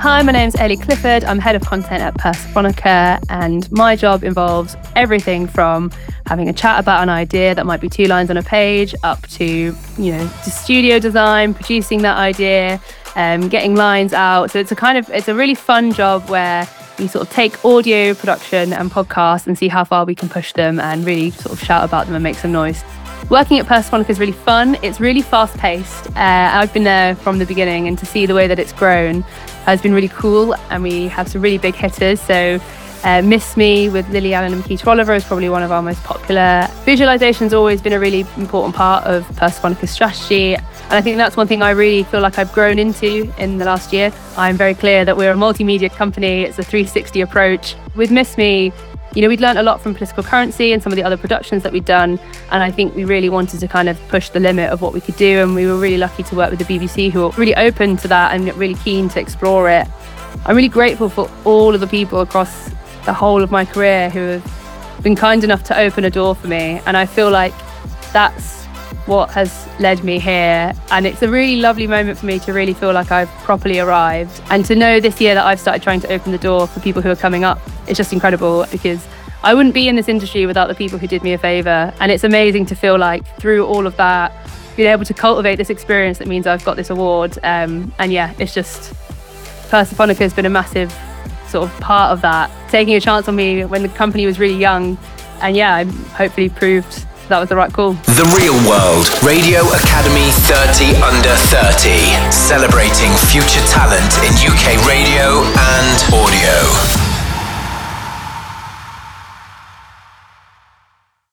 Hi, my name's Ellie Clifford. I'm head of content at Persephonica, and my job involves everything from having a chat about an idea that might be 2 lines on a page up to, to studio design, producing that idea, getting lines out. So it's a really fun job where we sort of take audio production and podcasts and see how far we can push them and really sort of shout about them and make some noise. Working at Persephonica is really fun. It's really fast-paced. I've been there from the beginning, and to see the way that it's grown has been really cool. And we have some really big hitters. So Miss Me with Lily Allen and Keith Oliver is probably one of our most popular. Visualization's always been a really important part of Persephonica's strategy. And I think that's one thing I really feel like I've grown into in the last year. I'm very clear that we're a multimedia company. It's a 360 approach. With Miss Me, we'd learned a lot from Political Currency and some of the other productions that we'd done. And I think we really wanted to kind of push the limit of what we could do. And we were really lucky to work with the BBC, who were really open to that and really keen to explore it. I'm really grateful for all of the people across the whole of my career who have been kind enough to open a door for me. And I feel like that's what has led me here. And it's a really lovely moment for me to really feel like I've properly arrived. And to know this year that I've started trying to open the door for people who are coming up, it's just incredible, because I wouldn't be in this industry without the people who did me a favour. And it's amazing to feel like through all of that, being able to cultivate this experience that means I've got this award. It's just, Persephonica has been a massive sort of part of that, taking a chance on me when the company was really young. And I hopefully proved that was the right call. The Real World Radio Academy 30 Under 30, celebrating future talent in UK radio and audio.